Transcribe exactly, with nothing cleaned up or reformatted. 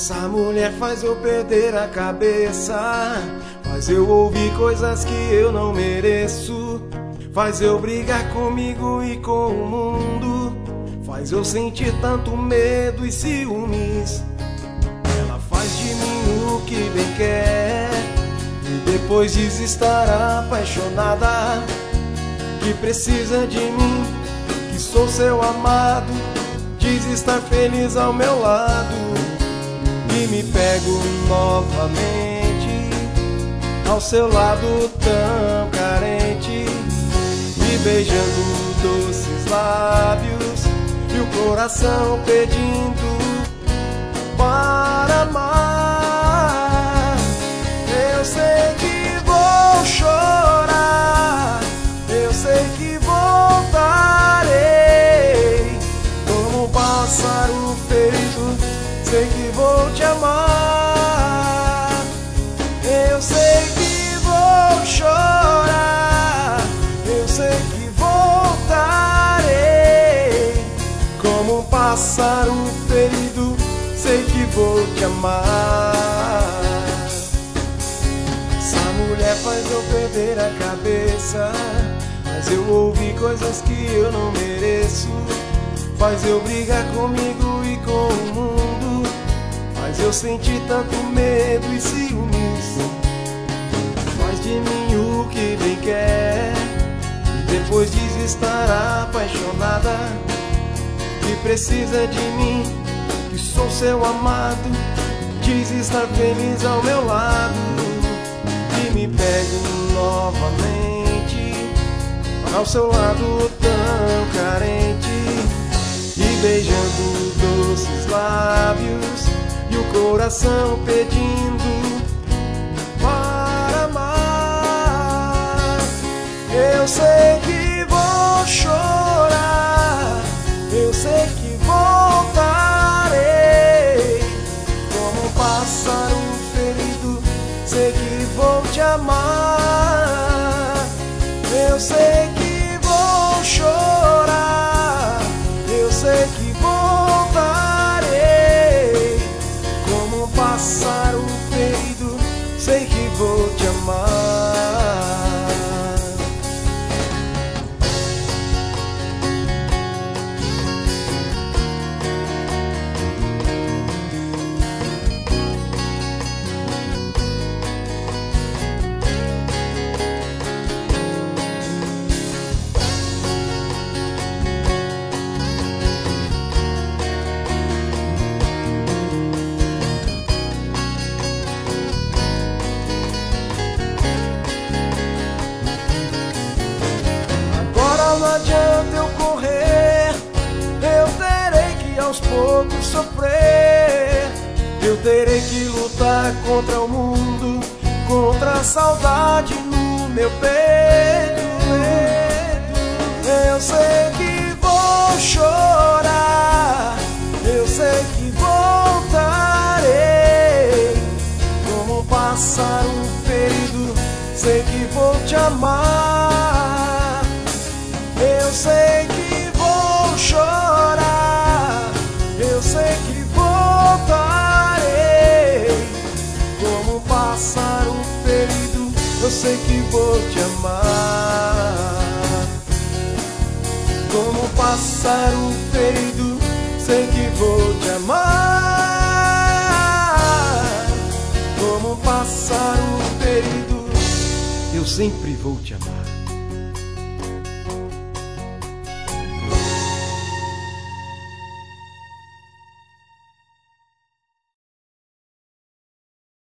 Essa mulher faz eu perder a cabeça, faz eu ouvir coisas que eu não mereço, faz eu brigar comigo e com o mundo, faz eu sentir tanto medo e ciúmes. Ela faz de mim o que bem quer e depois diz estar apaixonada, que precisa de mim, que sou seu amado, diz estar feliz ao meu lado. E me pego novamente ao seu lado tão carente, me beijando doces lábios e o coração pedindo para amar. Eu sei que vou chorar, eu sei que voltarei como um pássaro ferido, sei que vou te amar. Eu sei que vou chorar, eu sei que voltarei como um pássaro ferido, sei que vou te amar. Essa mulher faz eu perder a cabeça, faz eu ouvir coisas que eu não mereço, faz eu brigar comigo e com o mundo, faz eu sentir tanto medo e ciúmes. Faz de mim o que bem quer e depois diz estar apaixonada, que precisa de mim, que sou seu amado, diz estar feliz ao meu lado. E me pego novamente ao seu lado tão carente, e beijando doces lábios e o coração pedindo para amar. Eu sei que vou chorar, eu sei que voltarei como um pássaro ferido, sei que vou te amar. Eu sei que vou chorar, eu sei que voltarei como um pássaro ferido, sei que vou te amar. Não adianta eu correr, eu terei que aos poucos sofrer, eu terei que lutar contra o mundo, contra a saudade no meu peito. Eu sei que vou chorar, eu sei que voltarei como um pássaro ferido, sei que vou te amar. Eu sei que vou chorar, eu sei que voltarei como um pássaro ferido, eu sei que vou te amar. Como um pássaro ferido, sei que vou te amar. Como um pássaro ferido, eu sempre vou te amar.